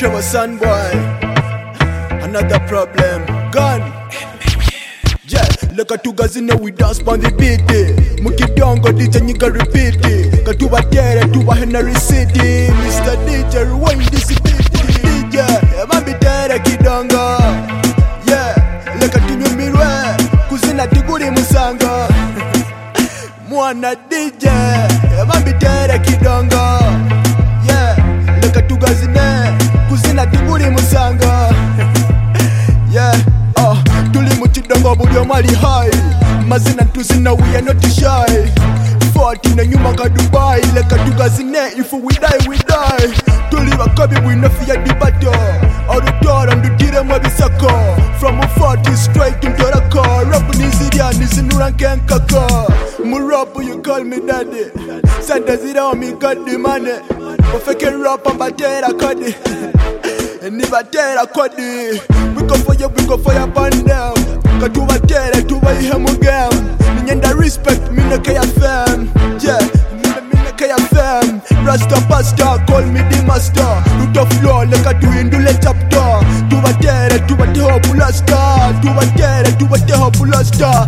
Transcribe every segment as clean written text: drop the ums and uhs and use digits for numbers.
Trevor Sun Boy, another problem, gone. Yeah, look at two guys in there, we dance on the beat. Mukidongo DJ nigga repeat it. Katuba tere, tuba Henry City. Mr. DJ rewind this beat. DJ, mambi tere kidongo. Yeah, look at you mirwe, kuzina tiguri musanga. Mwana DJ, mambi tere kidongo. Yeah, look at two guys in there, kuzina tiguri musanga. Yeah, tulimuchidongo bulyo mali high. Mazina tuzina we are not shy. 40 na nyuma ka Dubai. Leka tugazine if we die we die. Tuliba kabi we no fear the battle. Auditora ndutire mwa bisako. From a 40 straight to the car. Rap niziria nizinura kenkaka. Murapu you call me daddy. Santa zira me got the money. Perfect rap and batera kodi. And if I tell a kodi, we go for you pan down. Katuba tere, tuba ihemu game. Ninyenda respect, mina kaya fam. Yeah, mina kaya fam. Rasta pasta, call me the master. Root of floor, leka tu indule chapter. Tuba tere, tuba teho pulasta. Tuba tere, tuba teho pulasta.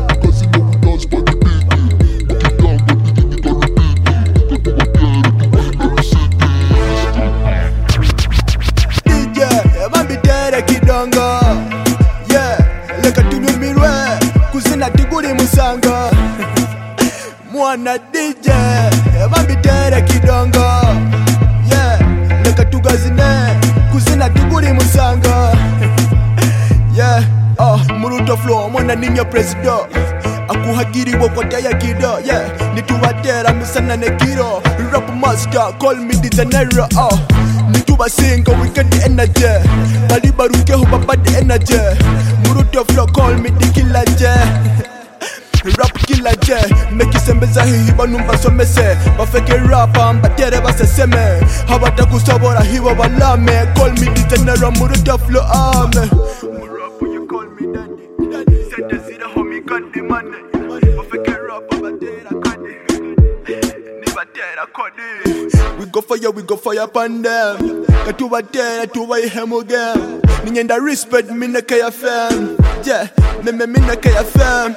Kidongo, yeah, leka tunyumirwe, kuzina tiguri musanga. Mwana DJ, mambi tere kidongo, yeah, leka tugazine, kuzina tiguri musanga. Yeah, muruto flow, mwana ninyo presido. Akuhagiri wokota ya kido, yeah, nituwatera misana nekiro. Rap master, call me the Janero, Nituba single, we get the energy. Baliba ruke huba bad the energy. Muruto flow, call me the killer J. Rap killer J. Meki sembeza hiba numba somese. Bafeke rap ambatere base seme. Habata kusabora hiwa balame. Call me the Janero, Muruto flow ame. Murapu you call me daddy. Sente zira homie got the money. Bafeke rap ambatera kodi. Nibatera kodi. We go fire pan them. Katuba tere, tuba ihemu game. Ninyenda respect, mina kaya fam. Yeah, mina kaya fam.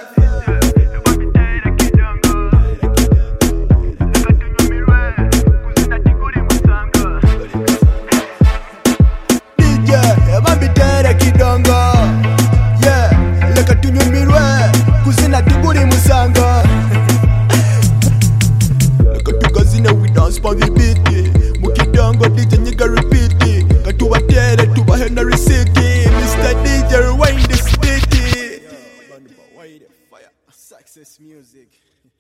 DJ, mambi tere kidongo. Yeah, leka tunyumirwe, kuzina tiguri musanga. Leka tugazine we dance pa the beat. Mukidongo DJ nigga repeat it. Katuba tere, tuba Henry City. Mr. DJ rewind this beat. Success music.